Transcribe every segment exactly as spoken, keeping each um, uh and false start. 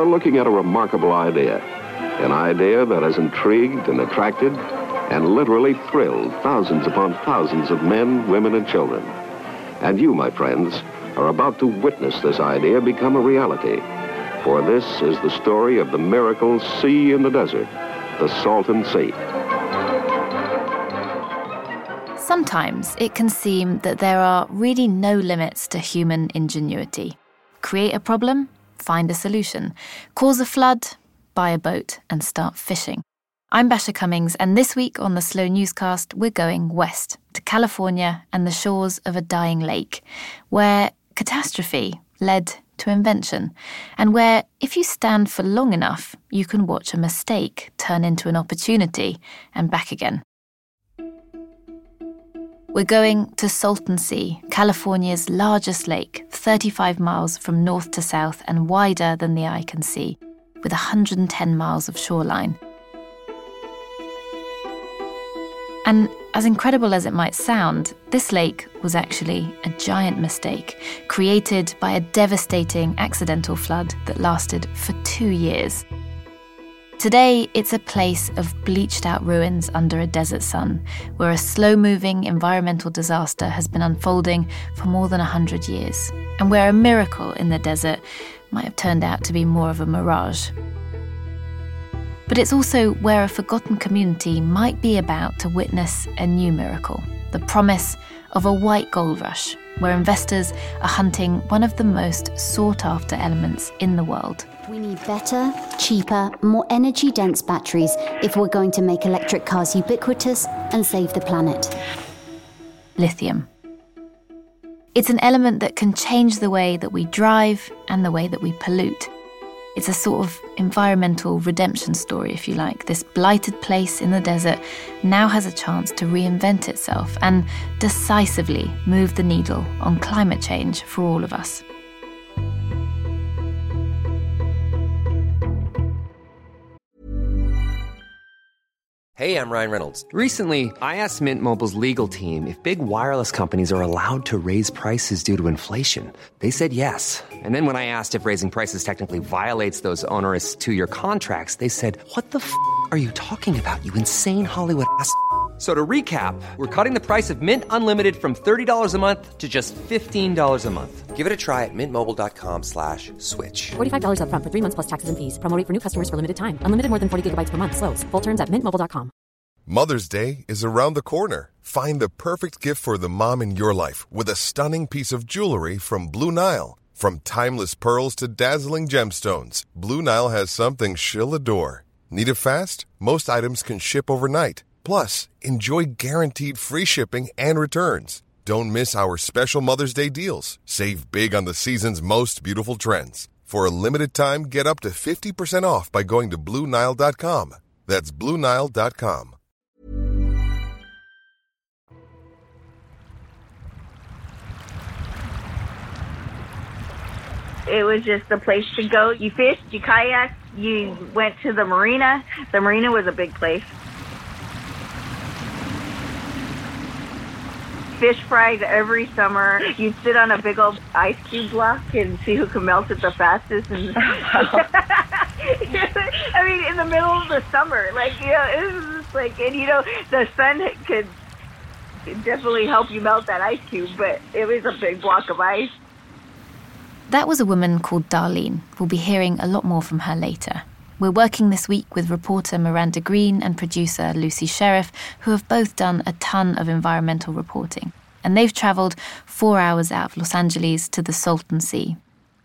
are looking at a remarkable idea. An idea that has intrigued and attracted and literally thrilled thousands upon thousands of men, women, and children. And you, my friends, are about to witness this idea become a reality. For this is the story of the miracle sea in the desert, the Salton Sea. Sometimes it can seem that there are really no limits to human ingenuity. Create a problem, find a solution. Cause a flood, buy a boat and start fishing. I'm Basha Cummings, and this week on the Slow Newscast, we're going west to California and the shores of a dying lake, where catastrophe led to invention, and where, if you stand for long enough, you can watch a mistake turn into an opportunity and back again. We're going to Salton Sea, California's largest lake, thirty-five miles from north to south and wider than the eye can see, with one hundred ten miles of shoreline. And as incredible as it might sound, this lake was actually a giant mistake, created by a devastating accidental flood that lasted for two years. Today, it's a place of bleached-out ruins under a desert sun, where a slow-moving environmental disaster has been unfolding for more than one hundred years, and where a miracle in the desert might have turned out to be more of a mirage. But it's also where a forgotten community might be about to witness a new miracle, the promise of a white gold rush, where investors are hunting one of the most sought-after elements in the world. We need better, cheaper, more energy-dense batteries if we're going to make electric cars ubiquitous and save the planet. Lithium. It's an element that can change the way that we drive and the way that we pollute. It's a sort of environmental redemption story, if you like. This blighted place in the desert now has a chance to reinvent itself and decisively move the needle on climate change for all of us. Hey, I'm Ryan Reynolds. Recently, I asked Mint Mobile's legal team if big wireless companies are allowed to raise prices due to inflation. They said yes. And then when I asked if raising prices technically violates those onerous two-year contracts, they said, what the f*** are you talking about, you insane Hollywood ass f- So to recap, we're cutting the price of Mint Unlimited from thirty dollars a month to just fifteen dollars a month. Give it a try at mintmobile.com slash switch. forty-five dollars up front for three months plus taxes and fees. Promo rate for new customers for limited time. Unlimited more than forty gigabytes per month. Slows full terms at mint mobile dot com. Mother's Day is around the corner. Find the perfect gift for the mom in your life with a stunning piece of jewelry from Blue Nile. From timeless pearls to dazzling gemstones, Blue Nile has something she'll adore. Need it fast? Most items can ship overnight. Plus, enjoy guaranteed free shipping and returns. Don't miss our special Mother's Day deals. Save big on the season's most beautiful trends. For a limited time, get up to fifty percent off by going to Blue Nile dot com. That's Blue Nile dot com. It was just the place to go. You fished, you kayaked, you went to the marina. The marina was a big place. Fish fries every summer. You'd sit on a big old ice cube block and see who could melt it the fastest. And I mean, in the middle of the summer, like, you know, it was just like, and you know, the sun could definitely help you melt that ice cube, but it was a big block of ice. That was a woman called Darlene. We'll be hearing a lot more from her later. We're working this week with reporter Miranda Green and producer Lucy Sheriff, who have both done a ton of environmental reporting. And they've travelled four hours out of Los Angeles to the Salton Sea.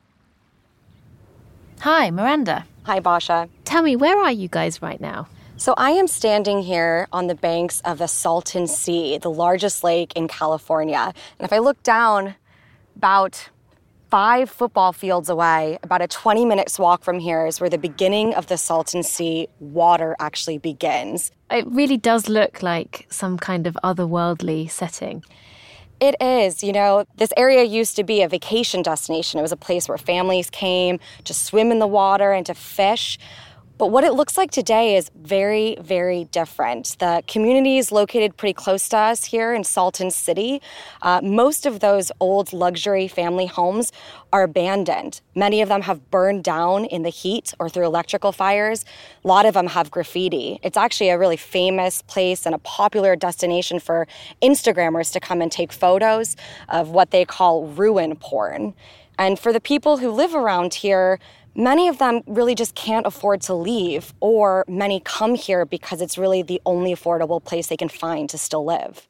Hi, Miranda. Hi, Basha. Tell me, where are you guys right now? So I am standing here on the banks of the Salton Sea, the largest lake in California. And if I look down about five football fields away, about a twenty minutes walk from here is where the beginning of the Salton Sea water actually begins. It really does look like some kind of otherworldly setting. It is. You know, this area used to be a vacation destination. It was a place where families came to swim in the water and to fish. But what it looks like today is very, very different. The community is located pretty close to us here in Salton City. Uh, most of those old luxury family homes are abandoned. Many of them have burned down in the heat or through electrical fires. A lot of them have graffiti. It's actually a really famous place and a popular destination for Instagrammers to come and take photos of what they call ruin porn. And for the people who live around here, many of them really just can't afford to leave, or many come here because it's really the only affordable place they can find to still live.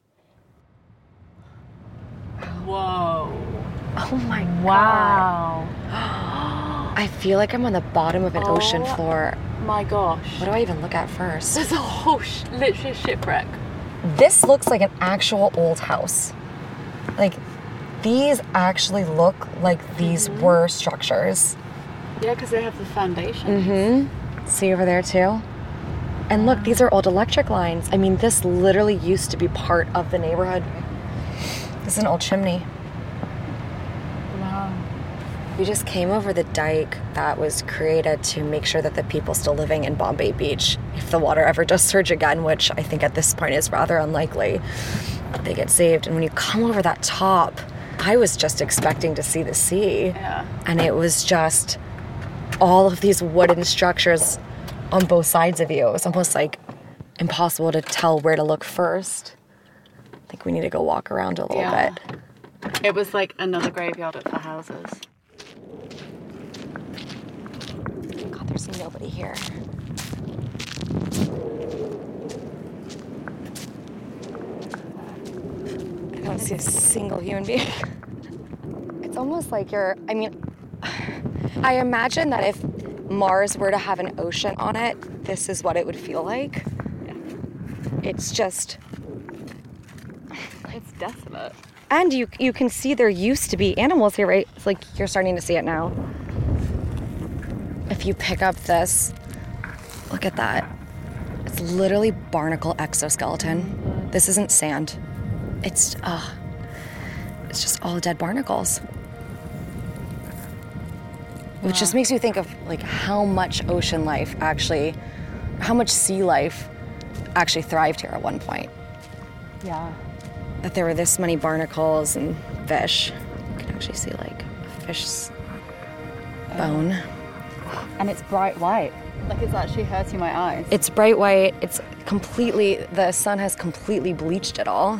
Whoa. Oh my wow. God. I feel like I'm on the bottom of an oh ocean floor. My gosh. What do I even look at first? There's a whole, sh- literally a shipwreck. This looks like an actual old house. Like, these actually look like these mm-hmm. were structures. Yeah, because they have the foundations. Mm-hmm. See over there, too? And look, these are old electric lines. I mean, this literally used to be part of the neighborhood. This is an old chimney. Wow. We just came over the dike that was created to make sure that the people still living in Bombay Beach, if the water ever does surge again, which I think at this point is rather unlikely, they get saved. And when you come over that top, I was just expecting to see the sea. Yeah. And it was just all of these wooden structures on both sides of you. It was almost like impossible to tell where to look first. I think we need to go walk around a little yeah. bit. It was like another graveyard for houses. God, there's nobody here. I don't see a single human being. It's almost like you're, I mean, I imagine that if Mars were to have an ocean on it, this is what it would feel like. Yeah. It's just... It's desolate. And you you can see there used to be animals here, right? It's like you're starting to see it now. If you pick up this, look at that. It's literally barnacle exoskeleton. This isn't sand. It's, uh, it's just all dead barnacles. Which wow. just makes me think of like how much ocean life actually, how much sea life actually thrived here at one point. Yeah. That there were this many barnacles and fish. You can actually see like a fish's bone. And it's bright white. Like it's actually hurting my eyes. It's bright white. It's completely, the sun has completely bleached it all.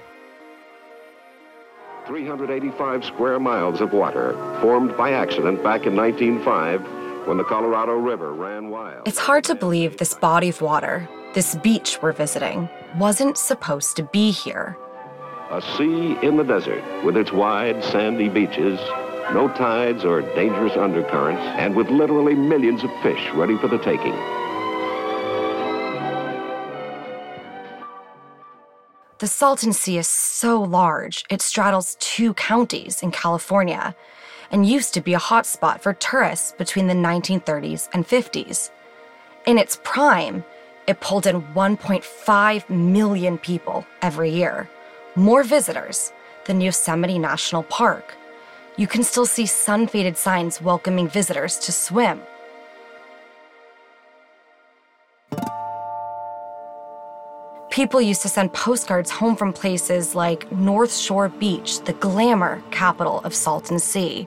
three hundred eighty-five square miles of water formed by accident back in nineteen oh five when the Colorado River ran wild. It's hard to believe this body of water, this beach we're visiting, wasn't supposed to be here. A sea in the desert with its wide, sandy beaches, no tides or dangerous undercurrents, and with literally millions of fish ready for the taking. The Salton Sea is so large, it straddles two counties in California and used to be a hotspot for tourists between the nineteen thirties and fifties. In its prime, it pulled in one point five million people every year, more visitors than Yosemite National Park. You can still see sun-faded signs welcoming visitors to swim. People used to send postcards home from places like North Shore Beach, the glamour capital of Salton Sea.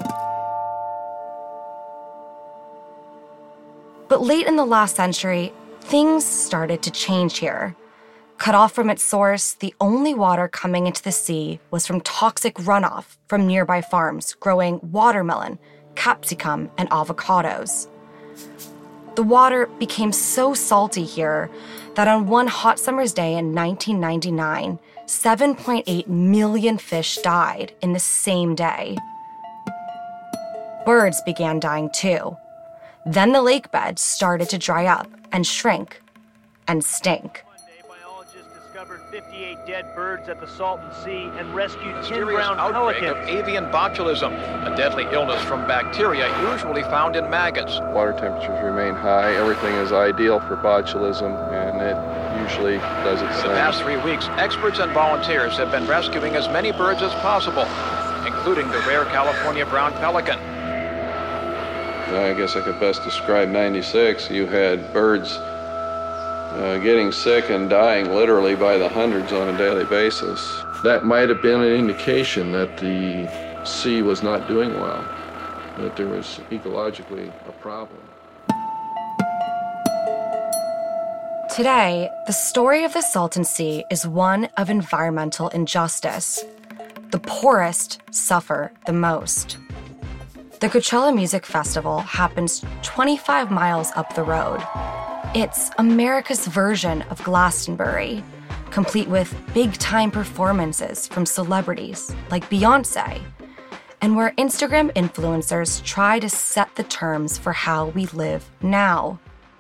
But late in the last century, things started to change here. Cut off from its source, the only water coming into the sea was from toxic runoff from nearby farms growing watermelon, capsicum, and avocados. The water became so salty here that on one hot summer's day in nineteen ninety-nine, seven point eight million fish died in the same day. Birds began dying too. Then the lake bed started to dry up and shrink and stink. fifty-eight dead birds at the Salton Sea and rescued ten Mysterious brown outbreak pelicans. of avian botulism, a deadly illness from bacteria usually found in maggots. Water temperatures remain high. Everything is ideal for botulism, and it usually does its For thing. the past three weeks, experts and volunteers have been rescuing as many birds as possible, including the rare California brown pelican. I guess I could best describe ninety-six. You had birds uh, getting sick and dying literally by the hundreds on a daily basis. That might have been an indication that the sea was not doing well, that there was ecologically a problem. Today, the story of the Salton Sea is one of environmental injustice. The poorest suffer the most. The Coachella Music Festival happens twenty-five miles up the road. It's America's version of Glastonbury, complete with big-time performances from celebrities like Beyoncé, and where Instagram influencers try to set the terms for how we live now.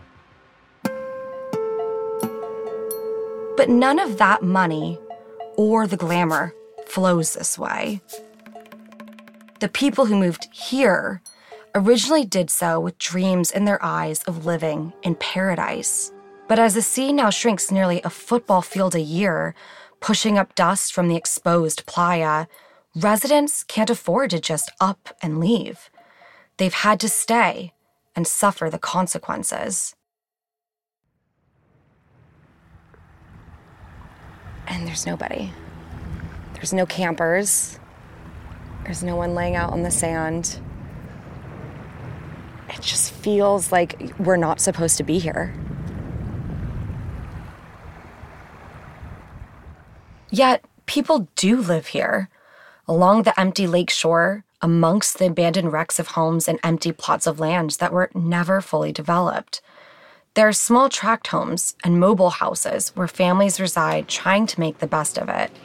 But none of that money or the glamour flows this way. The people who moved here originally did so with dreams in their eyes of living in paradise. But as the sea now shrinks nearly a football field a year, pushing up dust from the exposed playa, residents can't afford to just up and leave. They've had to stay and suffer the consequences. And there's nobody. There's no campers. There's no one laying out on the sand. It just feels like we're not supposed to be here. Yet, people do live here, along the empty lake shore, amongst the abandoned wrecks of homes and empty plots of land that were never fully developed. There are small tract homes and mobile houses where families reside trying to make the best of it.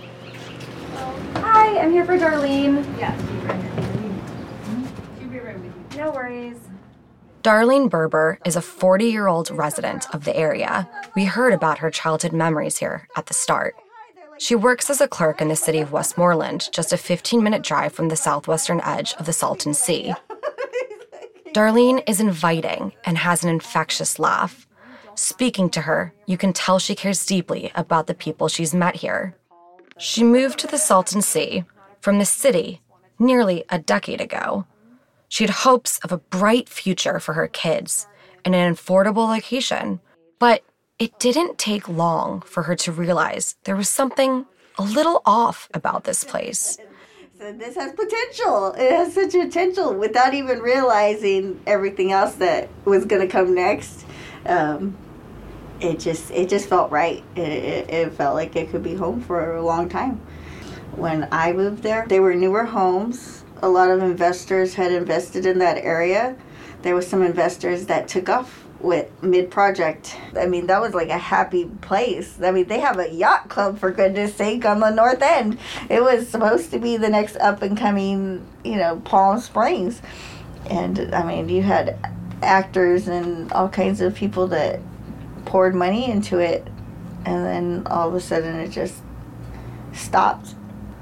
Hi, I'm here for Darlene. Yeah, she'll be right here. She'll be right with you. No worries. Darlene Berber is a forty-year-old resident of the area. We heard about her childhood memories here at the start. She works as a clerk in the city of Westmoreland, just a fifteen-minute drive from the southwestern edge of the Salton Sea. Darlene is inviting and has an infectious laugh. Speaking to her, you can tell she cares deeply about the people she's met here. She moved to the Salton Sea from the city nearly a decade ago. She had hopes of a bright future for her kids and an affordable location. But it didn't take long for her to realize there was something a little off about this place. So this has potential. It has such potential without even realizing everything else that was going to come next. Um, it just it just felt right. It, it, it felt like it could be home for a long time. When I moved there, they were newer homes. A lot of investors had invested in that area. There were some investors that took off with mid-project. I mean, that was like a happy place. I mean, they have a yacht club, for goodness sake, on the north end. It was supposed to be the next up-and-coming, you know, Palm Springs. And, I mean, you had actors and all kinds of people that poured money into it, and then all of a sudden it just stopped.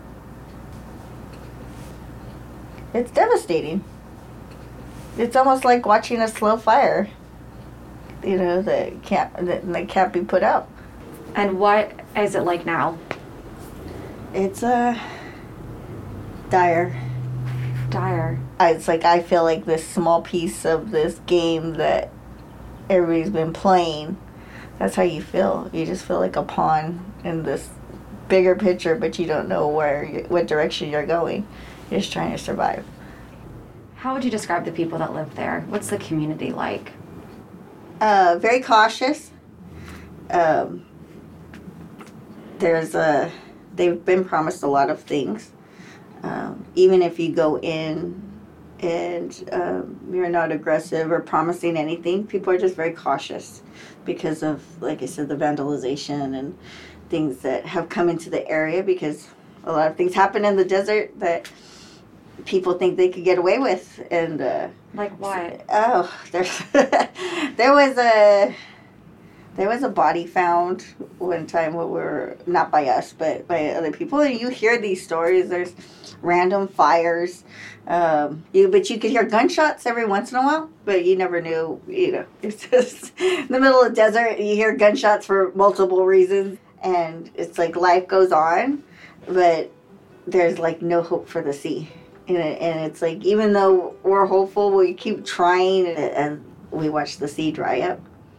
It's devastating. It's almost like watching a slow fire, you know, that can't that, that can't be put out. And what is it like now? It's uh, dire. Dire. It's like I feel like this small piece of this game that everybody's been playing. That's how you feel. You just feel like a pawn in this bigger picture, but you don't know where, you, what direction you're going. You're just trying to survive. How would you describe the people that live there? What's the community like? Uh, very cautious. Um, there's a, they've been promised a lot of things. Um, even if you go in and um, you're not aggressive or promising anything, people are just very cautious because of, like I said, the vandalization and things that have come into the area, because a lot of things happen in the desert that people think they could get away with. And uh, like what? Oh, there's there was a there was a body found one time when we were, not by us, but by other people. And you hear these stories. There's random fires. Um, you but you could hear gunshots every once in a while, but you never knew. You know, it's just in the middle of the desert. You hear gunshots for multiple reasons, and it's like life goes on, but there's like no hope for the sea. And, it, and it's like, even though we're hopeful, we keep trying, and, and we watch the sea dry up.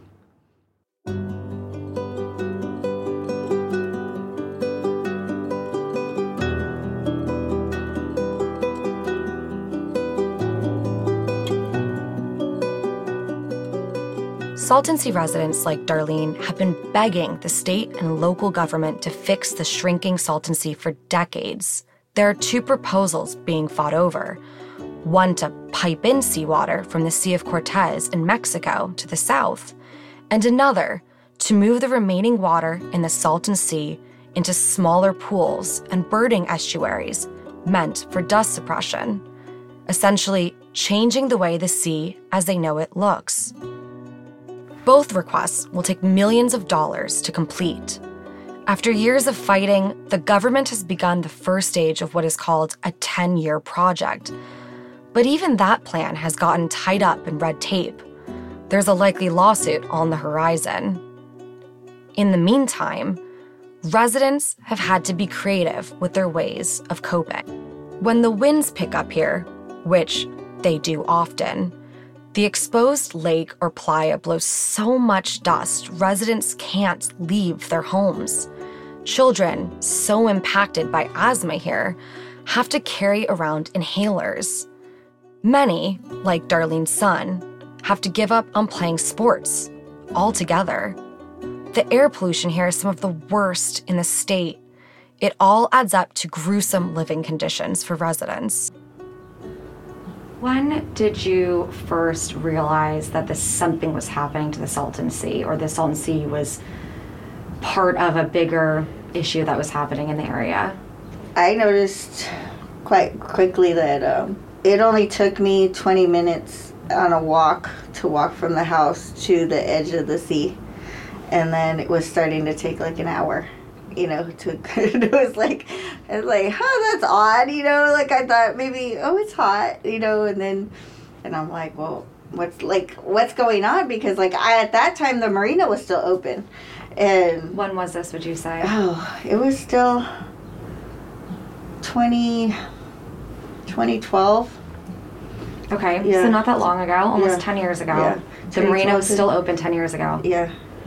Salton Sea residents like Darlene have been begging the state and local government to fix the shrinking Salton Sea for decades. There are two proposals being fought over. One to pipe in seawater from the Sea of Cortez in Mexico to the south, and another to move the remaining water in the Salton Sea into smaller pools and birding estuaries meant for dust suppression, essentially changing the way the sea as they know it looks. Both requests will take millions of dollars to complete. After years of fighting, the government has begun the first stage of what is called a ten-year project. But even that plan has gotten tied up in red tape. There's a likely lawsuit on the horizon. In the meantime, residents have had to be creative with their ways of coping. When the winds pick up here, which they do often, the exposed lake or playa blows so much dust residents can't leave their homes. Children, so impacted by asthma here, have to carry around inhalers. Many, like Darlene's son, have to give up on playing sports altogether. The air pollution here is some of the worst in the state. It all adds up to gruesome living conditions for residents. When did you first realize that this something was happening to the Salton Sea, or the Salton Sea was part of a bigger issue that was happening in the area? I noticed quite quickly that um, it only took me twenty minutes on a walk to walk from the house to the edge of the sea. And then it was starting to take like an hour. You know, to, it was like, it was like, huh, that's odd, you know, like I thought maybe, oh, it's hot, you know, and then, and I'm like, well, what's, like, what's going on? Because, like, I, at that time, the marina was still open, and... When was this, would you say? Oh, it was still twenty, twenty twelve. Okay, yeah. So not that long ago, almost yeah. ten years ago. Yeah. The marina was still open ten years ago. Yeah.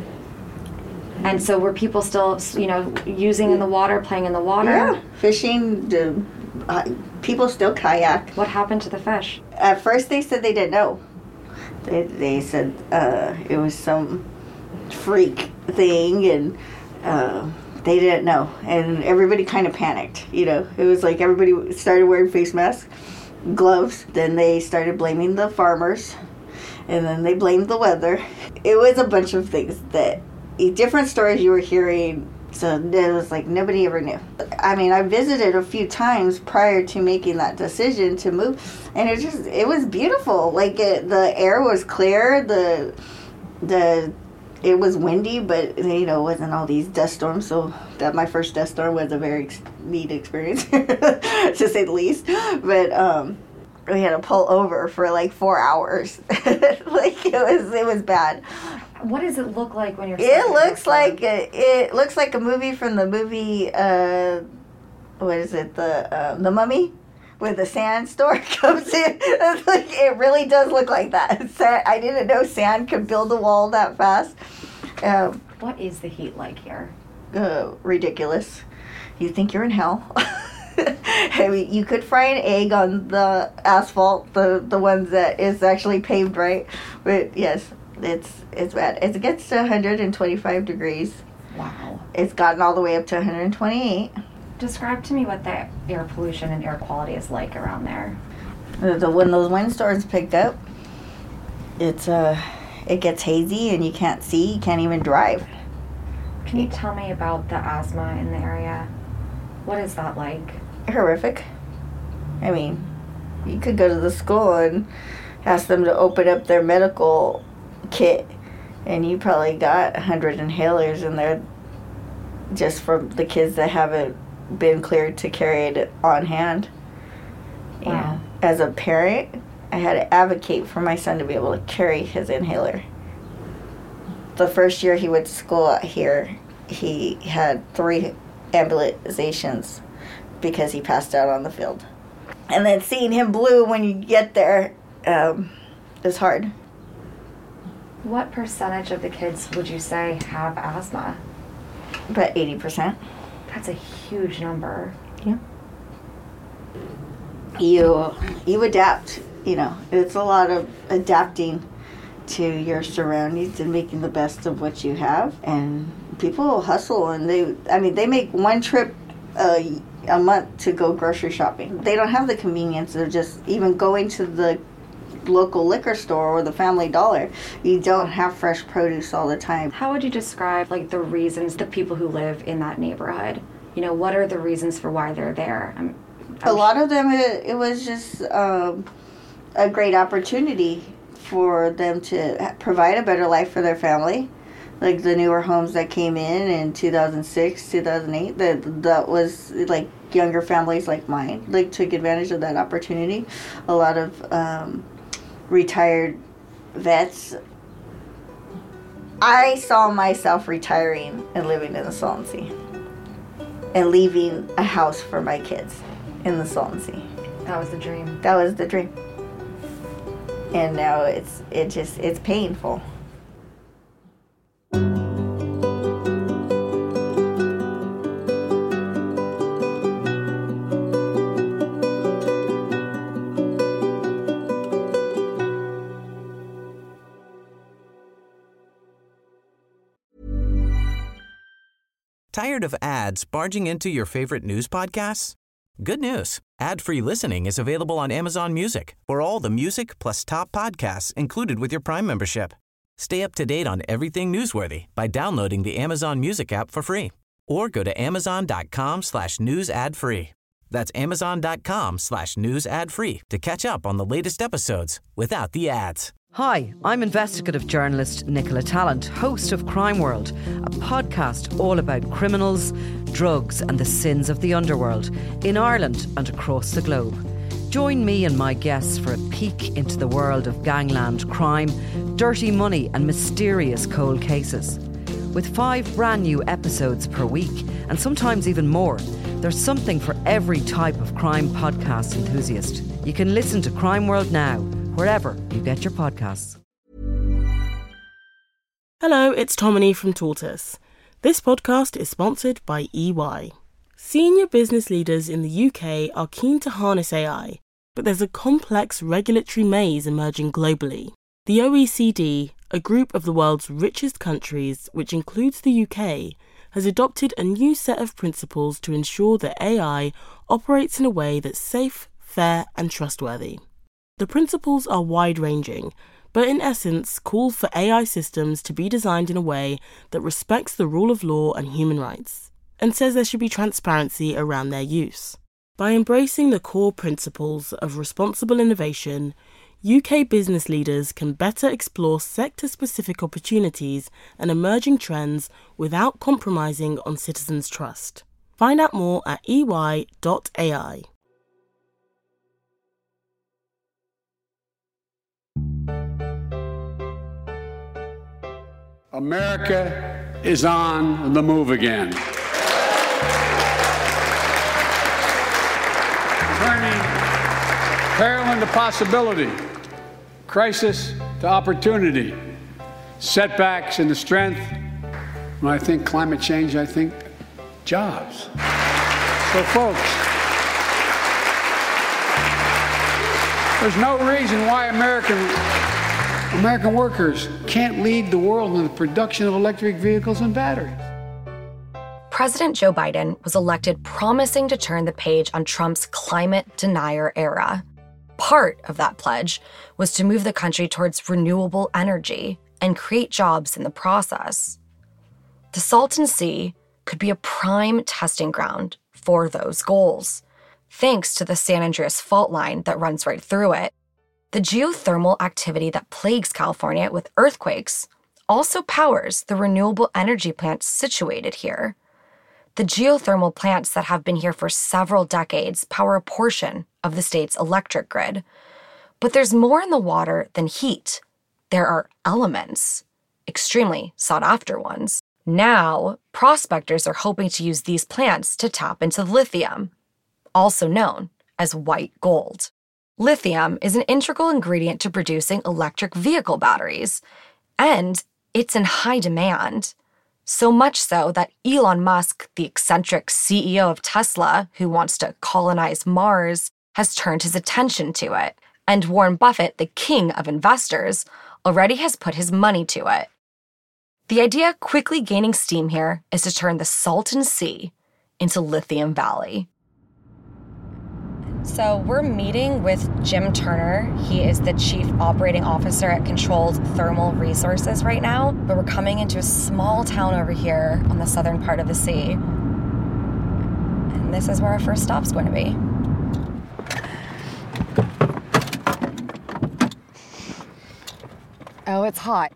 And so were people still, you know, using in the water, playing in the water? Yeah, fishing. The, uh, people still kayak. What happened to the fish? At first they said they didn't know. They, they said uh, it was some freak thing, and uh, they didn't know. And everybody kind of panicked, you know. It was like everybody started wearing face masks, gloves. Then they started blaming the farmers, and then they blamed the weather. It was a bunch of things that... different stories you were hearing, so it was like nobody ever knew. I mean, I visited a few times prior to making that decision to move, and it just, it was beautiful. Like, it, the air was clear, the, the, it was windy, but, you know, it wasn't all these dust storms, so that my first dust storm was a very ex- neat experience, to say the least. But, um, we had to pull over for like four hours. Like, it was, it was bad. What does it look like when you're... It looks like a, it looks like a movie from the movie, uh, what is it, the uh, the Mummy, where the sand storm comes in. It's like, it really does look like that. Sand, I didn't know sand could build a wall that fast. Um, what is the heat like here? Uh, ridiculous. You think you're in hell. I mean, you could fry an egg on the asphalt, the the ones that is actually paved right, but yes. It's it's bad. It gets to one hundred twenty-five degrees. Wow. It's gotten all the way up to one hundred twenty-eight. Describe to me what the air pollution and air quality is like around there. The, when those windstorms pick up, it's uh, it gets hazy and you can't see. You can't even drive. Can you tell me about the asthma in the area? What is that like? Horrific. I mean, you could go to the school and ask them to open up their medical kit, and you probably got a hundred inhalers in there just from the kids that haven't been cleared to carry it on hand. Wow. And as a parent, I had to advocate for my son to be able to carry his inhaler. The first year he went to school out here, he had three ambulatizations because he passed out on the field. And then seeing him blue when you get there um, is hard. What percentage of the kids would you say have asthma? About eighty percent. That's a huge number. Yeah. You, you adapt, you know. It's a lot of adapting to your surroundings and making the best of what you have. And people hustle, and they, I mean, they make one trip a, a month to go grocery shopping. They don't have the convenience of just even going to the local liquor store or the Family Dollar. You don't have fresh produce all the time. How would you describe like the reasons the people who live in that neighborhood? You know, what are the reasons for why they're there? I'm, I'm a lot of them, it, it was just um, a great opportunity for them to provide a better life for their family. Like the newer homes that came in in two thousand six, two thousand eight, that that was like younger families like mine, like took advantage of that opportunity. A lot of um, retired vets. I saw myself retiring and living in the Salton Sea and leaving a house for my kids in the Salton Sea. That was the dream. That was the dream. And now it's it just it's painful. Tired of ads barging into your favorite news podcasts? Good news. Ad-free listening is available on Amazon Music for all the music plus top podcasts included with your Prime membership. Stay up to date on everything newsworthy by downloading the Amazon Music app for free or go to amazon.com slash news ad free. That's amazon.com slash news ad free to catch up on the latest episodes without the ads. Hi, I'm investigative journalist Nicola Tallant, host of Crime World, a podcast all about criminals, drugs and the sins of the underworld in Ireland and across the globe. Join me and my guests for a peek into the world of gangland crime, dirty money and mysterious cold cases. With five brand new episodes per week, and sometimes even more, there's something for every type of crime podcast enthusiast. You can listen to Crime World now, wherever you get your podcasts. Hello, it's Tomini from Tortoise. This podcast is sponsored by E Y. Senior business leaders in the U K are keen to harness A I, but there's a complex regulatory maze emerging globally. The O E C D, a group of the world's richest countries, which includes the U K, has adopted a new set of principles to ensure that A I operates in a way that's safe, fair, and trustworthy. The principles are wide-ranging, but in essence call for A I systems to be designed in a way that respects the rule of law and human rights, and says there should be transparency around their use. By embracing the core principles of responsible innovation, U K business leaders can better explore sector-specific opportunities and emerging trends without compromising on citizens' trust. Find out more at e y dot a i. America is on the move again. Turning peril into possibility, crisis to opportunity, setbacks into strength. When I think climate change, I think jobs. So folks, there's no reason why American American workers can't lead the world in the production of electric vehicles and batteries. President Joe Biden was elected promising to turn the page on Trump's climate denier era. Part of that pledge was to move the country towards renewable energy and create jobs in the process. The Salton Sea could be a prime testing ground for those goals, thanks to the San Andreas fault line that runs right through it. The geothermal activity that plagues California with earthquakes also powers the renewable energy plants situated here. The geothermal plants that have been here for several decades power a portion of the state's electric grid. But there's more in the water than heat. There are elements, extremely sought-after ones. Now, prospectors are hoping to use these plants to tap into lithium, also known as white gold. Lithium is an integral ingredient to producing electric vehicle batteries, and it's in high demand. So much so that Elon Musk, the eccentric C E O of Tesla, who wants to colonize Mars, has turned his attention to it. And Warren Buffett, the king of investors, already has put his money to it. The idea quickly gaining steam here is to turn the Salton Sea into Lithium Valley. So we're meeting with Jim Turner. He is the Chief Operating Officer at Controlled Thermal Resources right now, but we're coming into a small town over here on the southern part of the sea. And this is where our first stop's going to be. Oh, it's hot.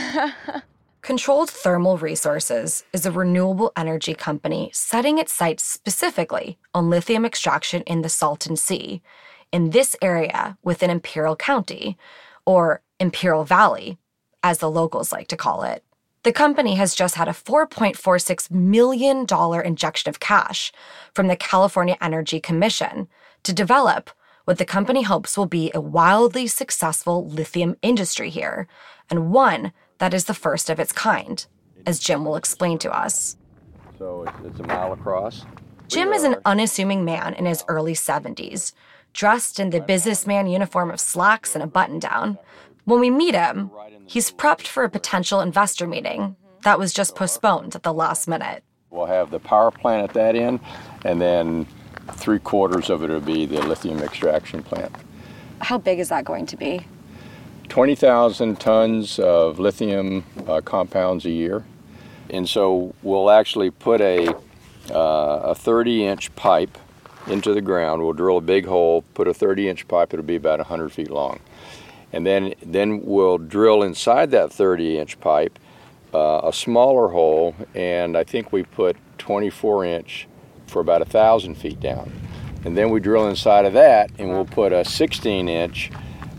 Controlled Thermal Resources is a renewable energy company setting its sights specifically on lithium extraction in the Salton Sea, in this area within Imperial County, or Imperial Valley, as the locals like to call it. The company has just had a four point four six million dollars injection of cash from the California Energy Commission to develop what the company hopes will be a wildly successful lithium industry here, and one that is the first of its kind, as Jim will explain to us. So it's a mile across. Jim is an unassuming man in his early seventies, dressed in the businessman uniform of slacks and a button-down. When we meet him, he's prepped for a potential investor meeting that was just postponed at the last minute. We'll have the power plant at that end, and then three quarters of it will be the lithium extraction plant. How big is that going to be? twenty thousand tons of lithium uh, compounds a year. And so we'll actually put a uh, a thirty inch pipe into the ground. We'll drill a big hole, put a thirty inch pipe, it'll be about one hundred feet long. And then, then we'll drill inside that thirty inch pipe uh, a smaller hole, and I think we put twenty-four inch for about one thousand feet down. And then we drill inside of that, and we'll put a sixteen inch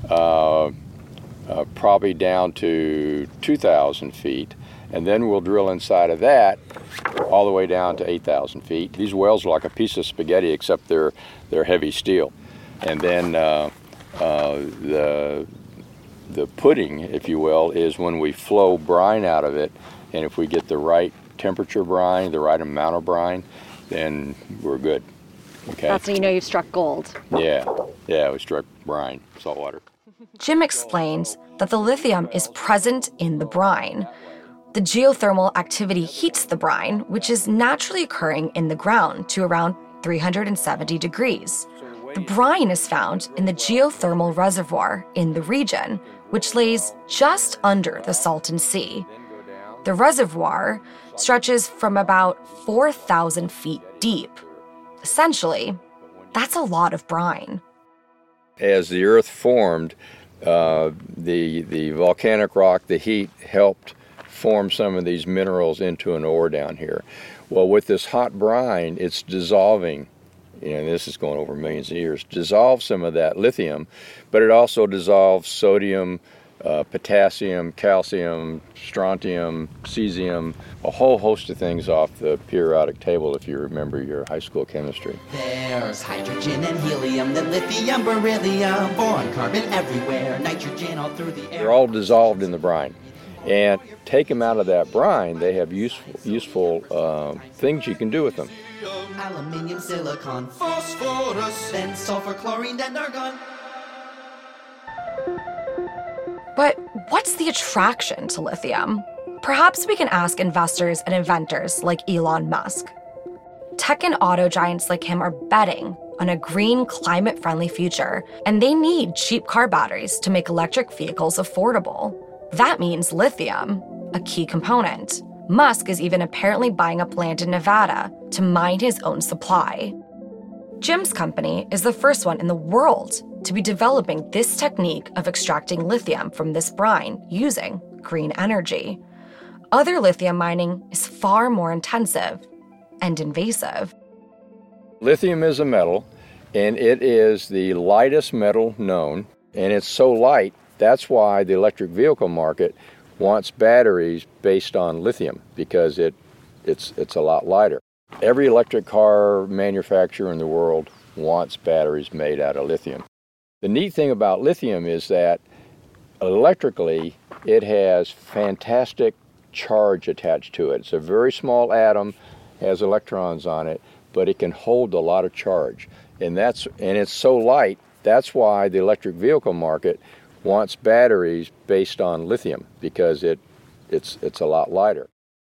uh, Uh, probably down to two thousand feet, and then we'll drill inside of that all the way down to eight thousand feet. These wells are like a piece of spaghetti, except they're they're heavy steel. And then uh, uh, the the pudding, if you will, is when we flow brine out of it, and if we get the right temperature brine, the right amount of brine, then we're good. Okay. That's when you know you've struck gold. Yeah, yeah, we struck brine, salt water. Jim explains that the lithium is present in the brine. The geothermal activity heats the brine, which is naturally occurring in the ground to around three hundred seventy degrees. The brine is found in the geothermal reservoir in the region, which lays just under the Salton Sea. The reservoir stretches from about four thousand feet deep. Essentially, that's a lot of brine. As the earth formed, uh, the the volcanic rock, the heat helped form some of these minerals into an ore down here. Well, with this hot brine, it's dissolving, you know, this is going over millions of years, dissolves some of that lithium, but it also dissolves sodium, uh, potassium, calcium, strontium, cesium, a whole host of things off the periodic table if you remember your high school chemistry. There's hydrogen and helium, then lithium, beryllium, boron, carbon everywhere, nitrogen all through the air. They're all dissolved in the brine. And take them out of that brine, they have useful, useful uh, things you can do with them. Aluminium, silicon, phosphorus, then sulfur, chlorine, and argon. But what's the attraction to lithium? Perhaps we can ask investors and inventors like Elon Musk. Tech and auto giants like him are betting on a green, climate-friendly future, and they need cheap car batteries to make electric vehicles affordable. That means lithium, a key component. Musk is even apparently buying up land in Nevada to mine his own supply. Jim's company is the first one in the world to be developing this technique of extracting lithium from this brine using green energy. Other lithium mining is far more intensive and invasive. Lithium is a metal, and it is the lightest metal known, and it's so light, that's why the electric vehicle market wants batteries based on lithium, because it, it's, it's a lot lighter. Every electric car manufacturer in the world wants batteries made out of lithium. The neat thing about lithium is that electrically, it has fantastic charge attached to it. It's a very small atom, has electrons on it, but it can hold a lot of charge. And that's and it's so light, that's why the electric vehicle market wants batteries based on lithium, because it it's it's a lot lighter.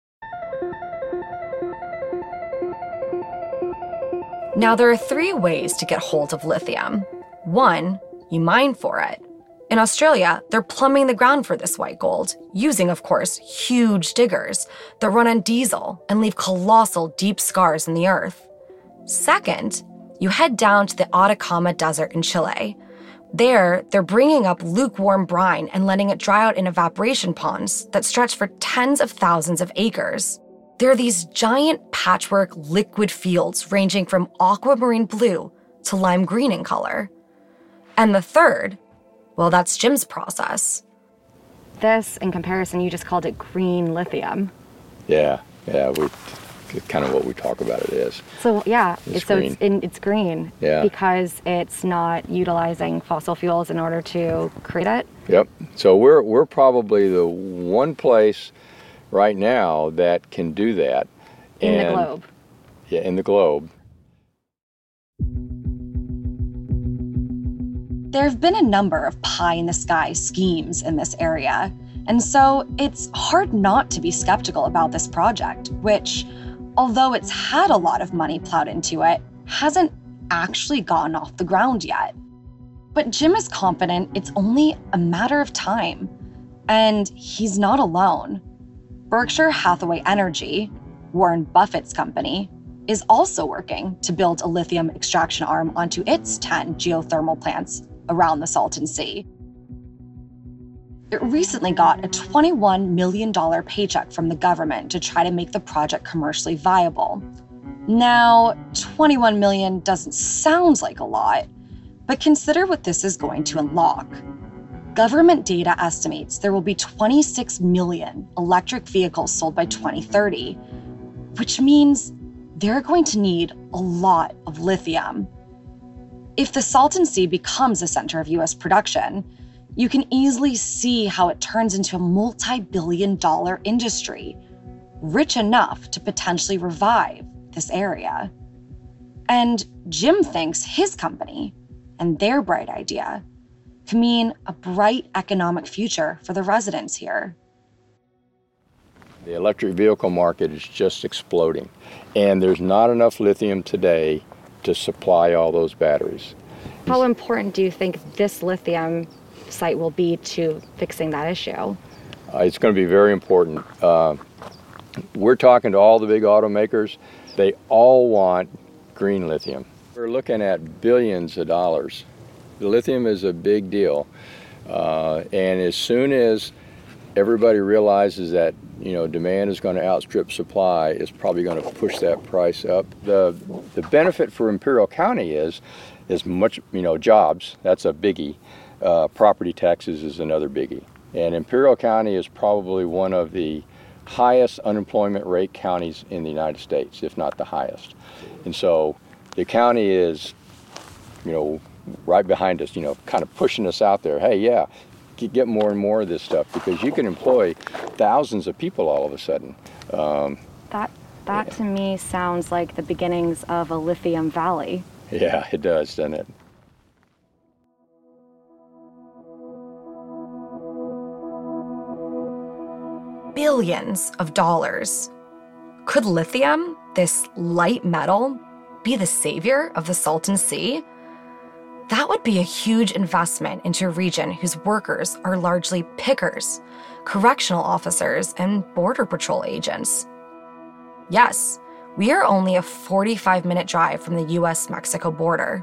Now, there are three ways to get hold of lithium. One, you mine for it. In Australia, they're plumbing the ground for this white gold, using, of course, huge diggers that run on diesel and leave colossal deep scars in the earth. Second, you head down to the Atacama Desert in Chile. There, they're bringing up lukewarm brine and letting it dry out in evaporation ponds that stretch for tens of thousands of acres. There are these giant patchwork liquid fields ranging from aquamarine blue to lime green in color. And the third, well, that's Jim's process. This, in comparison, you just called it green lithium. Yeah, yeah, we kind of what we talk about it is. So yeah, It's so green. it's in, it's green Yeah. because it's not utilizing fossil fuels in order to create it. Yep. So we're we're probably the one place right now that can do that. In the And- globe. Yeah, in the globe. There have been a number of pie-in-the-sky schemes in this area, and so it's hard not to be skeptical about this project, which, although it's had a lot of money plowed into it, hasn't actually gotten off the ground yet. But Jim is confident it's only a matter of time, and he's not alone. Berkshire Hathaway Energy, Warren Buffett's company, is also working to build a lithium extraction arm onto its ten geothermal plants around the Salton Sea. It recently got a twenty-one million dollars paycheck from the government to try to make the project commercially viable. Now, twenty-one million dollars doesn't sound like a lot, but consider what this is going to unlock. Government data estimates there will be twenty-six million electric vehicles sold by twenty thirty, which means they're going to need a lot of lithium. If the Salton Sea becomes a center of U S production, you can easily see how it turns into a multi-billion dollar industry, rich enough to potentially revive this area. And Jim thinks his company and their bright idea can mean a bright economic future for the residents here. The electric vehicle market is just exploding, and there's not enough lithium today to supply all those batteries. How important do you think this lithium site will be to fixing that issue? Uh, it's going to be very important. Uh, we're talking to all the big automakers. They all want green lithium. We're looking at billions of dollars. The lithium is a big deal. Uh, and as soon as everybody realizes that, you know, demand is going to outstrip supply, it's probably going to push that price up. The the benefit for Imperial County is is much, you know, jobs. That's a biggie. Uh, property taxes is another biggie. And Imperial County is probably one of the highest unemployment rate counties in the United States, if not the highest. And so the county is, you know, right behind us, you know, kind of pushing us out there. Hey, yeah, get more and more of this stuff, because you can employ thousands of people all of a sudden. Um, That, that to me sounds like the beginnings of a lithium valley. yeah, it does, doesn't it? Billions of dollars. Could lithium, this light metal, be the savior of the Salton Sea? That would be a huge investment into a region whose workers are largely pickers, correctional officers, and Border Patrol agents. Yes, we are only a forty-five minute drive from the U S Mexico border.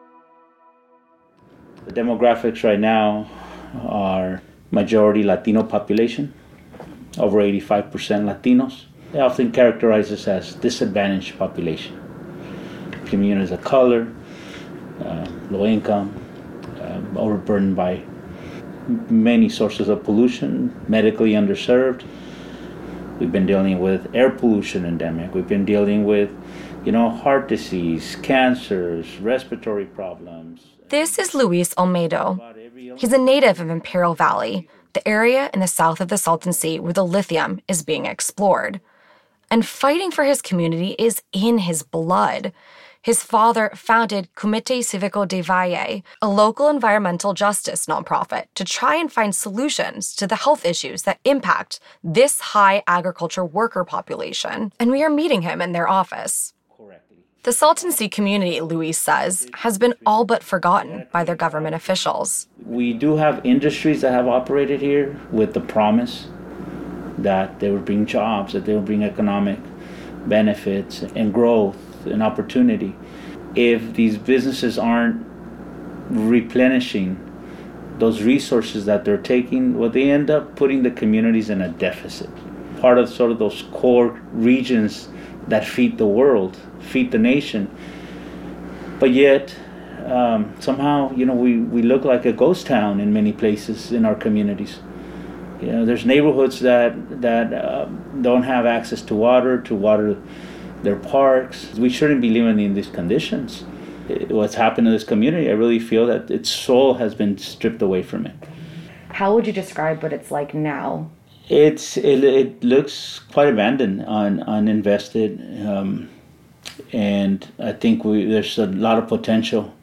The demographics right now are majority Latino population, over eighty-five percent Latinos. They often characterize us as disadvantaged population. Communities of color, uh, low income, uh, overburdened by many sources of pollution, medically underserved. We've been dealing with air pollution endemic. We've been dealing with, you know, heart disease, cancers, respiratory problems. This is Luis Olmedo. He's a native of Imperial Valley, the area in the south of the Salton Sea where the lithium is being explored. And fighting for his community is in his blood. His father founded Comité Cívico de Valle, a local environmental justice nonprofit, to try and find solutions to the health issues that impact this high agriculture worker population. And we are meeting him in their office. The Salton Sea community, Luis says, has been all but forgotten by their government officials. We do have industries that have operated here with the promise that they would bring jobs, that they would bring economic benefits and growth and opportunity. If these businesses aren't replenishing those resources that they're taking, well, they end up putting the communities in a deficit. Part of sort of those core regions that feed the world, feed the nation. But yet, um, somehow, you know, we, we look like a ghost town in many places in our communities. You know, there's neighborhoods that that uh, don't have access to water, to water their parks. We shouldn't be living in these conditions. It, what's happened to this community, I really feel that its soul has been stripped away from it. How would you describe what it's like now? It's it, it looks quite abandoned, un, uninvested, um, and I think we there's a lot of potential,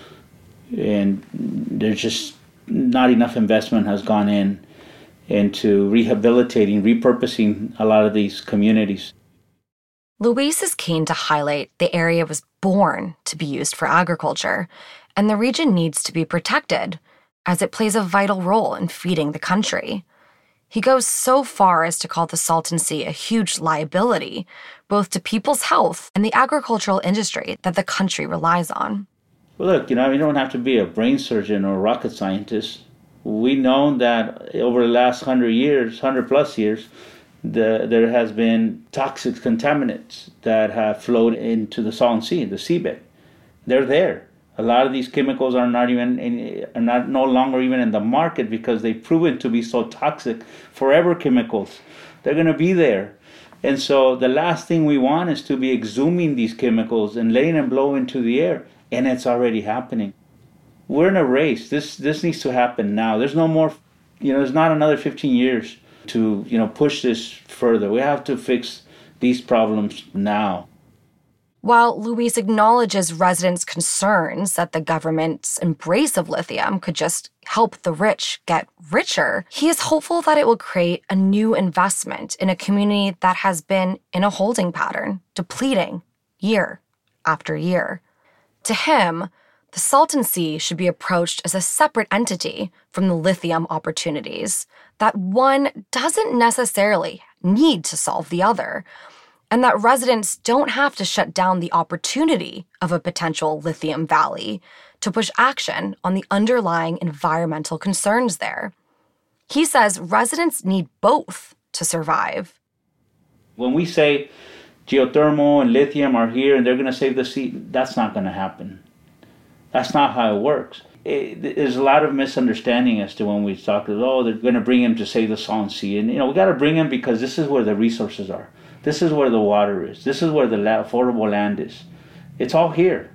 and there's just not enough investment has gone in into rehabilitating, repurposing a lot of these communities. Luis is keen to highlight the area was born to be used for agriculture, and the region needs to be protected, as it plays a vital role in feeding the country. He goes so far as to call the Salton Sea a huge liability, both to people's health and the agricultural industry that the country relies on. Well, look, you know, you don't have to be a brain surgeon or a rocket scientist. We know that over the last hundred years, hundred plus years, the, there has been toxic contaminants that have flowed into the Salton Sea, the seabed. They're there. A lot of these chemicals are not even in, are not no longer even in the market because they've proven to be so toxic. Forever chemicals, they're going to be there, and so the last thing we want is to be exhuming these chemicals and letting them blow into the air, and it's already happening. We're in a race. This this needs to happen now. There's no more, you know, there's not another fifteen years to, you know, push this further. We have to fix these problems now. While Luis acknowledges residents' concerns that the government's embrace of lithium could just help the rich get richer, he is hopeful that it will create a new investment in a community that has been in a holding pattern, depleting year after year. To him, the Salton Sea should be approached as a separate entity from the lithium opportunities, that one doesn't necessarily need to solve the other, and that residents don't have to shut down the opportunity of a potential lithium valley to push action on the underlying environmental concerns there. He says residents need both to survive. When we say geothermal and lithium are here and they're going to save the sea, that's not going to happen. That's not how it works. It, there's a lot of misunderstanding as to when we talk about, oh, they're going to bring him to save the Salton Sea. And, you know, we got to bring him because this is where the resources are. This is where the water is. This is where the affordable land is. It's all here.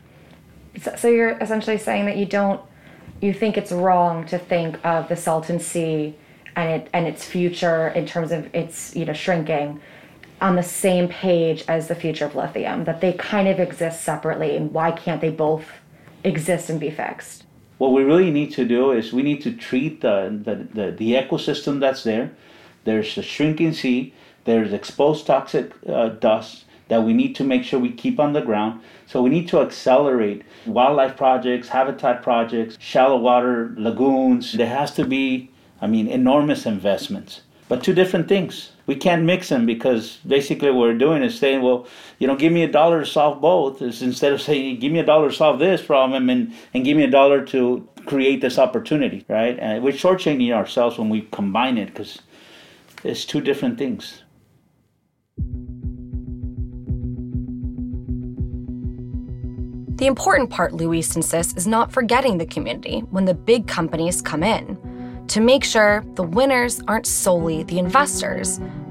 So you're essentially saying that you don't, you think it's wrong to think of the Salton Sea and it and its future in terms of its, you know, shrinking on the same page as the future of lithium, that they kind of exist separately, and why can't they both exist and be fixed? What we really need to do is we need to treat the the, the, the ecosystem that's there. There's a shrinking sea. There's exposed toxic uh, dust that we need to make sure we keep on the ground. So we need to accelerate wildlife projects, habitat projects, shallow water lagoons. There has to be, I mean, enormous investments. But two different things. We can't mix them because basically what we're doing is saying, well, you know, give me a dollar to solve both. Is instead of saying, give me a dollar to solve this problem and, and give me a dollar to create this opportunity, right? And we're shortchanging ourselves when we combine it because it's two different things. The important part, Luis insists, is not forgetting the community when the big companies come in, to make sure the winners aren't solely the investors,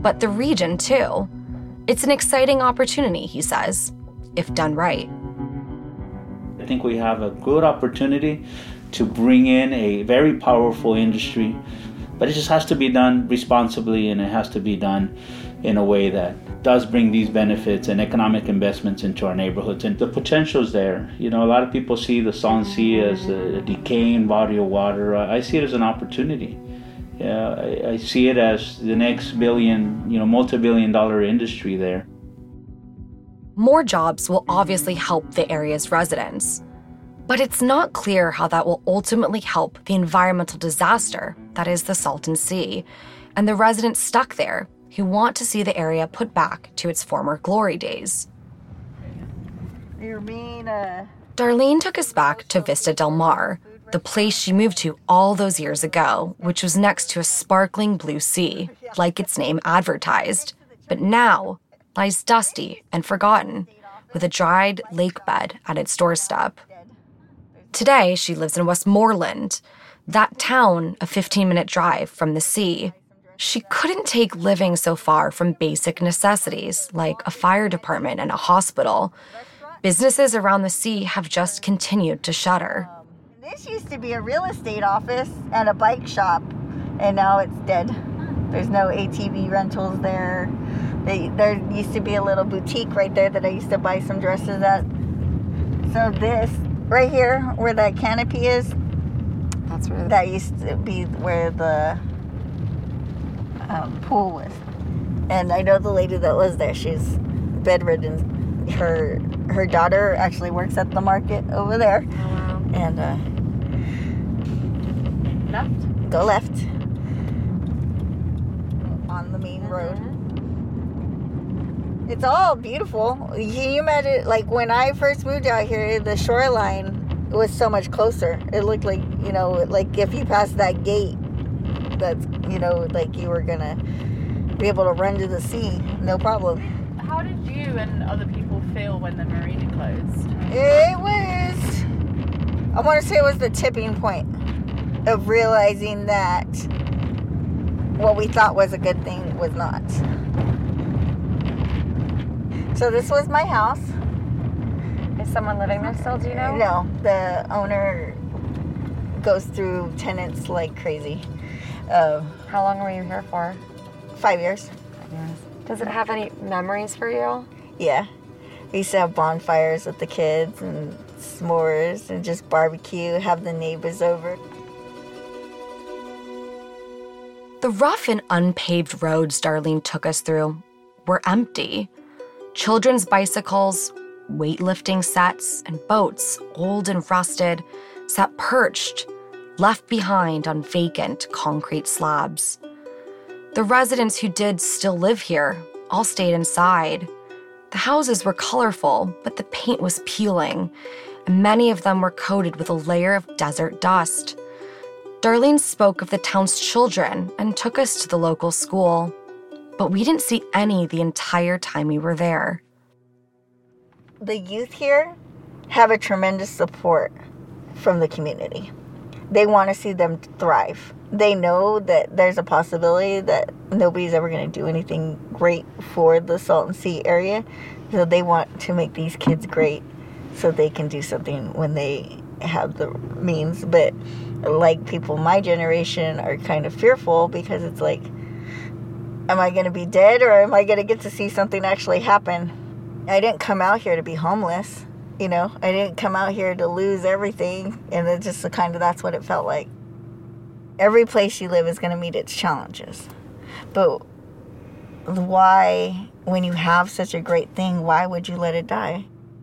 but the region too. It's an exciting opportunity, he says, if done right. I think we have a good opportunity to bring in a very powerful industry, but it just has to be done responsibly, and it has to be done in a way that does bring these benefits and economic investments into our neighborhoods. And the potential is there. You know, a lot of people see the Salton Sea as a decaying body of water. I see it as an opportunity. Yeah, I, I see it as the next billion, you know, multi-billion dollar industry there. More jobs will obviously help the area's residents, but it's not clear how that will ultimately help the environmental disaster that is the Salton Sea and the residents stuck there who want to see the area put back to its former glory days. You mean, uh... Darlene took us back to Vista Del Mar, the place she moved to all those years ago, which was next to a sparkling blue sea, like its name advertised, but now lies dusty and forgotten, with a dried lake bed at its doorstep. Today, she lives in Westmoreland, that town a fifteen-minute drive from the sea. She couldn't take living so far from basic necessities like a fire department and a hospital. Businesses around the sea have just continued to shutter. This used to be a real estate office and a bike shop, and now it's dead. There's no A T V rentals there. They, there used to be a little boutique right there that I used to buy some dresses at. So this, right here, where that canopy is, That's where that used to be where the um, pool was. And I know the lady that was there, she's bedridden. Her her daughter actually works at the market over there. Oh, wow. And uh, left? Go left. On the main road. It's all beautiful. Can you imagine, like, when I first moved out here, the shoreline was so much closer. It looked like, you know, like if you passed that gate, that's, you know, like you were gonna be able to run to the sea, no problem. How did you and other people feel when the marina closed? It was, I want to say it was the tipping point of realizing that what we thought was a good thing was not. So this was my house. Is someone living there still, do you know? No, the owner goes through tenants like crazy. Uh, How long were you here for? Five years. Five years. Does it have any memories for you? Yeah. We used to have bonfires with the kids and s'mores and just barbecue, have the neighbors over. The rough and unpaved roads Darlene took us through were empty. Children's bicycles, weightlifting sets, and boats, old and rusted, sat perched, left behind on vacant concrete slabs. The residents who did still live here all stayed inside. The houses were colorful, but the paint was peeling, and many of them were coated with a layer of desert dust. Darlene spoke of the town's children and took us to the local school, but we didn't see any the entire time we were there. The youth here have a tremendous support from the community. They want to see them thrive. They know that there's a possibility that nobody's ever going to do anything great for the Salton Sea area, so they want to make these kids great so they can do something when they have the means. But like people my generation are kind of fearful because it's like, am I going to be dead or am I going to get to see something actually happen? I didn't come out here to be homeless, you know. I didn't come out here to lose everything, and it just the kind of that's what it felt like. Every place you live is going to meet its challenges. But why, when you have such a great thing, why would you let it die?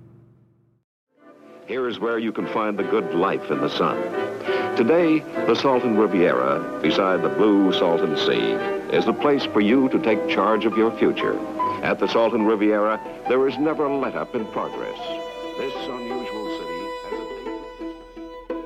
Here is where you can find the good life in the sun. Today, the Salton Riviera, beside the blue Salton Sea, is the place for you to take charge of your future. At the Salton Riviera, there is never a let-up in progress. This unusual city has a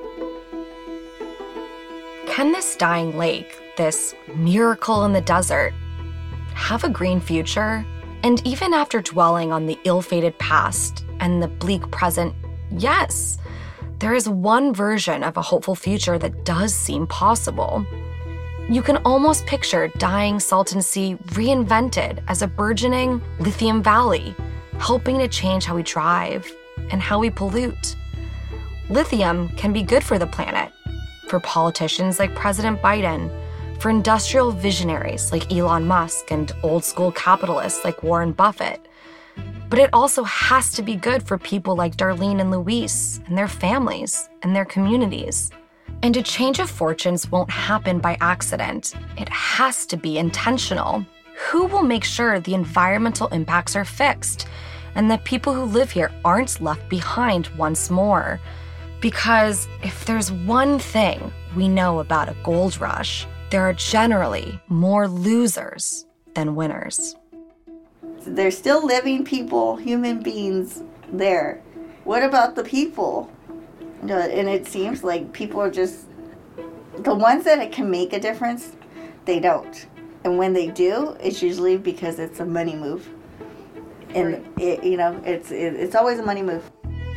deep... Can this dying lake, this miracle in the desert, have a green future? And even after dwelling on the ill-fated past and the bleak present, yes, there is one version of a hopeful future that does seem possible. You can almost picture dying Salton Sea reinvented as a burgeoning lithium valley, helping to change how we drive and how we pollute. Lithium can be good for the planet, for politicians like President Biden, for industrial visionaries like Elon Musk and old-school capitalists like Warren Buffett. But it also has to be good for people like Darlene and Luis and their families and their communities. And a change of fortunes won't happen by accident. It has to be intentional. Who will make sure the environmental impacts are fixed and that people who live here aren't left behind once more? Because if there's one thing we know about a gold rush, there are generally more losers than winners. There's still living people, human beings there. What about the people? Uh, and it seems like people are just, the ones that it can make a difference, they don't. And when they do, it's usually because it's a money move. And, it, you know, it's it, it's always a money move.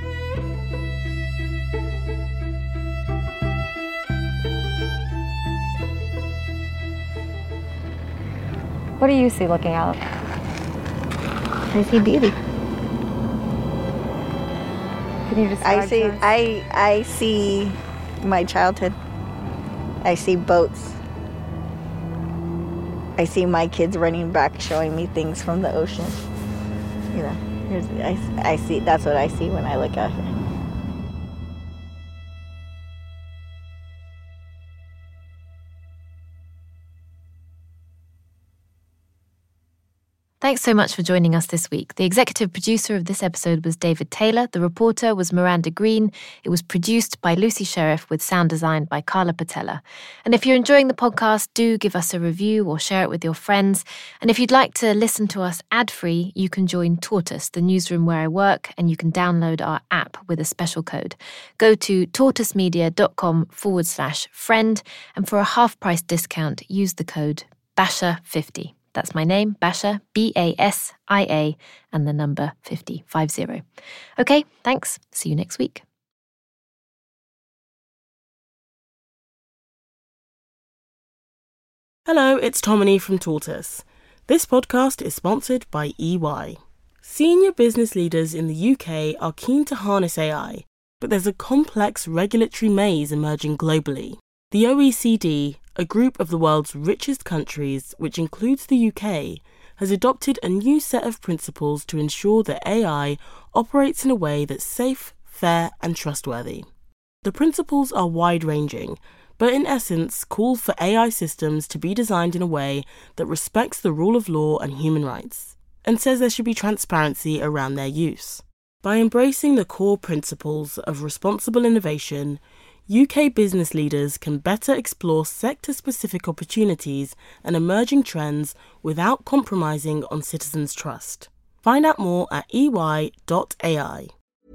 What do you see looking out? I see beauty. Can you describe I see to us? I I see my childhood. I see boats. I see my kids running back showing me things from the ocean. You know, here's I I see that's what I see when I look out here. Thanks so much for joining us this week. The executive producer of this episode was David Taylor. The reporter was Miranda Green. It was produced by Lucy Sheriff with sound design by Carla Patella. And if you're enjoying the podcast, do give us a review or share it with your friends. And if you'd like to listen to us ad-free, you can join Tortoise, the newsroom where I work, and you can download our app with a special code. Go to tortoisemedia.com forward slash friend, and for a half-price discount, use the code Basia fifty. That's my name, Basia, B A S I A, and the number fifty, five zero. Okay, thanks. See you next week. Hello, it's Tomini from Tortoise. This podcast is sponsored by E Y. Senior business leaders in the U K are keen to harness A I, but there's a complex regulatory maze emerging globally. The O E C D, a group of the world's richest countries, which includes the U K, has adopted a new set of principles to ensure that A I operates in a way that's safe, fair, and trustworthy. The principles are wide-ranging, but in essence call for A I systems to be designed in a way that respects the rule of law and human rights, and says there should be transparency around their use. By embracing the core principles of responsible innovation, U K business leaders can better explore sector-specific opportunities and emerging trends without compromising on citizens' trust. Find out more at E Y dot A I.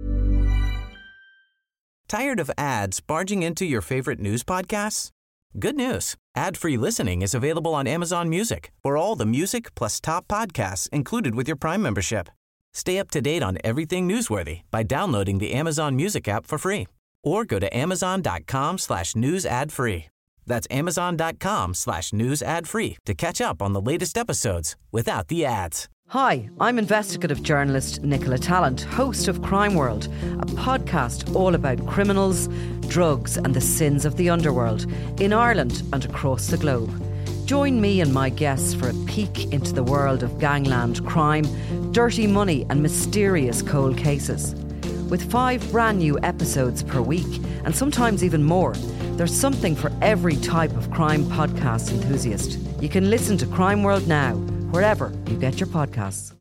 Tired of ads barging into your favorite news podcasts? Good news. Ad-free listening is available on Amazon Music for all the music plus top podcasts included with your Prime membership. Stay up to date on everything newsworthy by downloading the Amazon Music app for free. Or go to amazon.com slash news ad free. That's amazon.com slash news ad free to catch up on the latest episodes without the ads. Hi, I'm investigative journalist Nicola Tallant, host of Crime World, a podcast all about criminals, drugs and the sins of the underworld in Ireland and across the globe. Join me and my guests for a peek into the world of gangland crime, dirty money and mysterious cold cases. With five brand new episodes per week, and sometimes even more, there's something for every type of crime podcast enthusiast. You can listen to Crime World now, wherever you get your podcasts.